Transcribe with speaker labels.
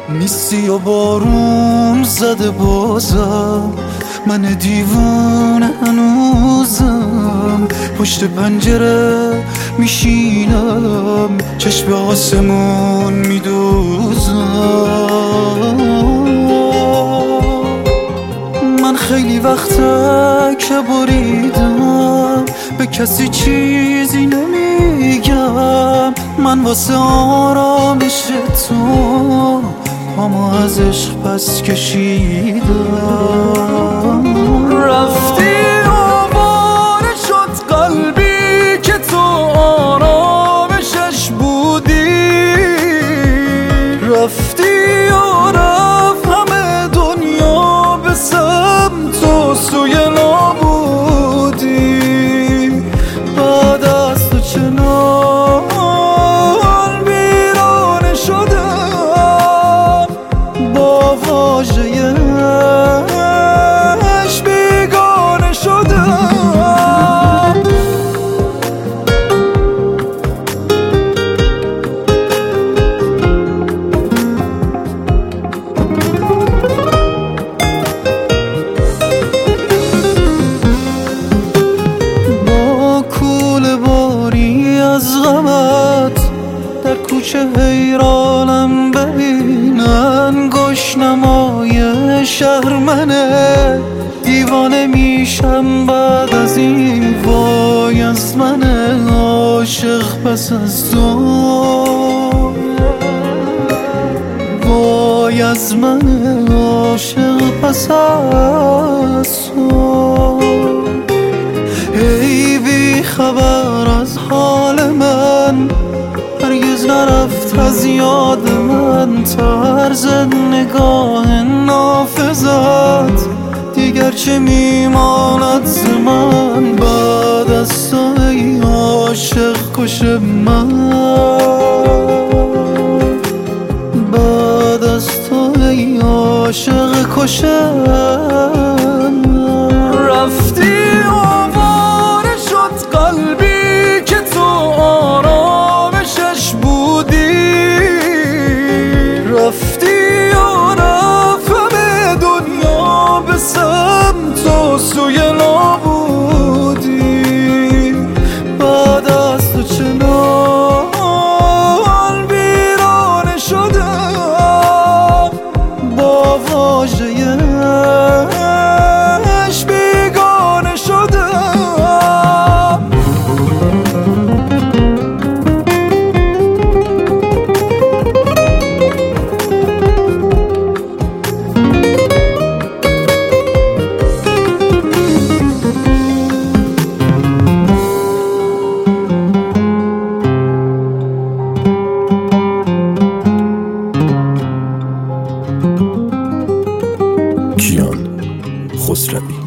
Speaker 1: نیستی و بارون زده بازم، من دیوونه هنوزم پشت پنجره میشینم، چشم آسمون میدوزم. من خیلی وقته که بریدم، به کسی چیزی نمیگم. من واسه آرامش تو پامو از عشق پس کشیدم. رفتی آواره شد قلبی که تو آرامشش بودی، رفتی و رفت همه دنیا به سمت و سوی نابودی. بعد از تو چنان بیرانه شدم، با واژه‌اش بیگانه شدم. با کوله باری از غمت در کوچه حیرانم ببینن، گشنمای شهر منه، دیوانه میشم بعد از این. وای از من عاشق پس از تو، وای از من عاشق پس از تو. ای بی خبر از حال من، هرگز نرفت از یاد من طرز نگاه نافذت. دیگر چه میماند ز من بعد از تو ای عاشق کش من، بعد از تو ای عاشق کش من. رفتی آواره شد قلبی که تو آرامشش بودی، رفتی و رفت همه دنیا به سمت و سوی نابودی. بعد از تو چنان بیرانه شدم، با واژه‌اش بیگانه شدم.
Speaker 2: کیان خسروی.